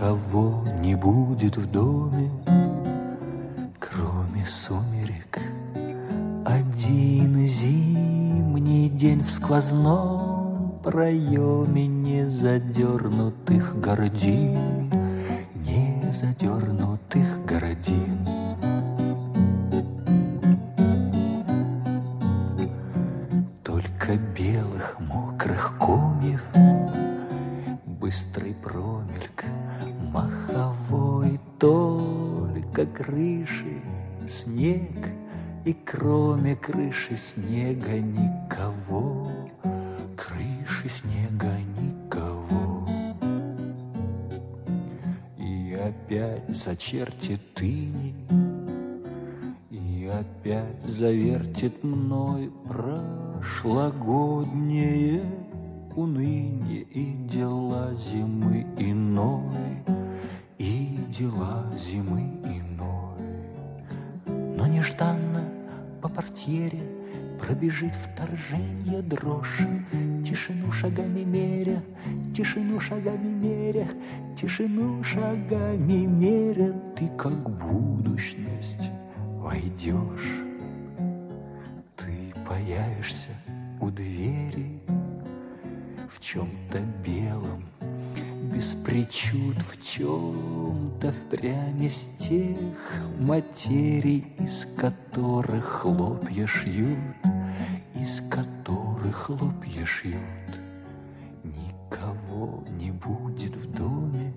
никого не будет в доме, кроме сумерек. Один зимний день в сквозном проеме незадернутых гордин, незадернутых гордин. Только белых мокрых комьев, быстрый промельк маховой, только крыши снег, и кроме крыши снега никого, крыши снега никого. И опять зачертит иней, и опять завертит мной прошлогоднее уныние и дела зимы иной, и дела зимы иной. Но нежданно по портьере пробежит вторженье дрожь, тишину шагами меря, тишину шагами меря, тишину шагами меря, ты как будущность войдешь, ты появишься у двери в чем-то белом, без причуд, в чем-то впрямь из тех материй, из которых хлопья шьют, из которых хлопья шьют. Никого не будет в доме,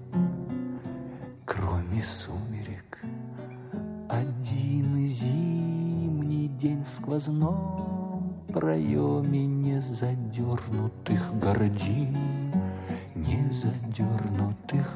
кроме сумерек. Один зимний день в сквозном проеме незадернутых гордин, незадернутых